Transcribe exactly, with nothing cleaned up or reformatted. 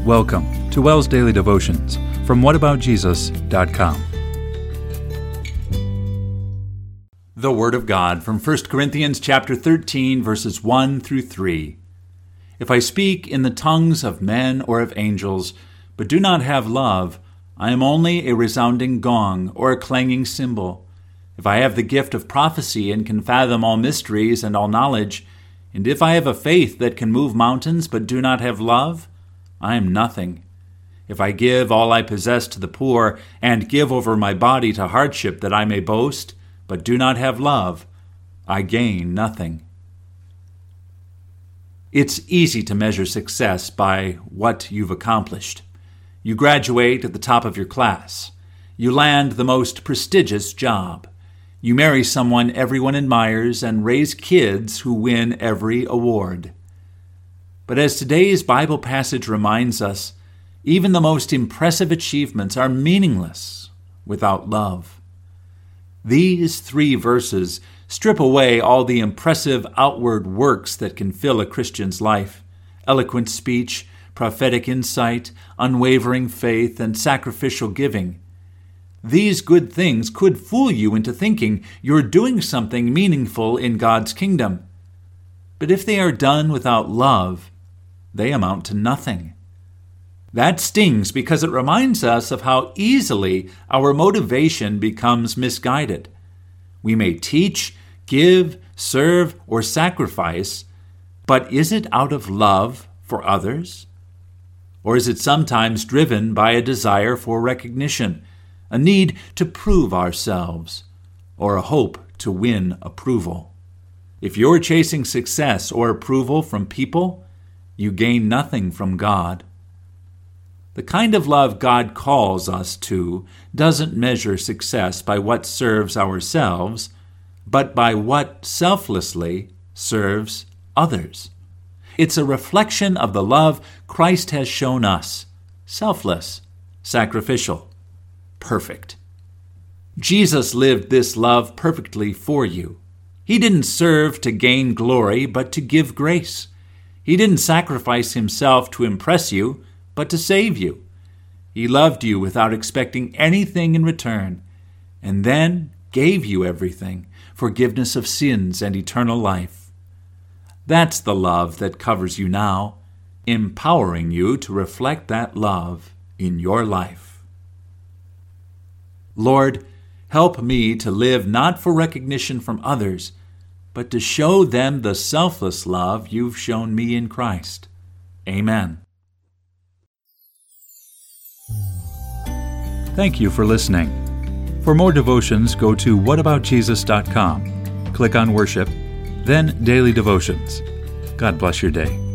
Welcome to Wells Daily Devotions from what about jesus dot com. The Word of God from First Corinthians chapter thirteen, verses one through three. If I speak in the tongues of men or of angels, but do not have love, I am only a resounding gong or a clanging cymbal. If I have the gift of prophecy and can fathom all mysteries and all knowledge, and if I have a faith that can move mountains but do not have love, I am nothing. If I give all I possess to the poor, and give over my body to hardship that I may boast, but do not have love, I gain nothing. It's easy to measure success by what you've accomplished. You graduate at the top of your class. You land the most prestigious job. You marry someone everyone admires and raise kids who win every award. But as today's Bible passage reminds us, even the most impressive achievements are meaningless without love. These three verses strip away all the impressive outward works that can fill a Christian's life: eloquent speech, prophetic insight, unwavering faith, and sacrificial giving. These good things could fool you into thinking you're doing something meaningful in God's kingdom. But if they are done without love, they amount to nothing. That stings because it reminds us of how easily our motivation becomes misguided. We may teach, give, serve, or sacrifice, but is it out of love for others? Or is it sometimes driven by a desire for recognition, a need to prove ourselves, or a hope to win approval? If you're chasing success or approval from people, you gain nothing from God. The kind of love God calls us to doesn't measure success by what serves ourselves, but by what selflessly serves others. It's a reflection of the love Christ has shown us: selfless, sacrificial, perfect. Jesus lived this love perfectly for you. He didn't serve to gain glory, but to give grace. He didn't sacrifice himself to impress you, but to save you. He loved you without expecting anything in return, and then gave you everything: forgiveness of sins and eternal life. That's the love that covers you now, empowering you to reflect that love in your life. Lord, help me to live not for recognition from others, but to show them the selfless love you've shown me in Christ. Amen. Thank you for listening. For more devotions, go to what about jesus dot com. Click on Worship, then Daily Devotions. God bless your day.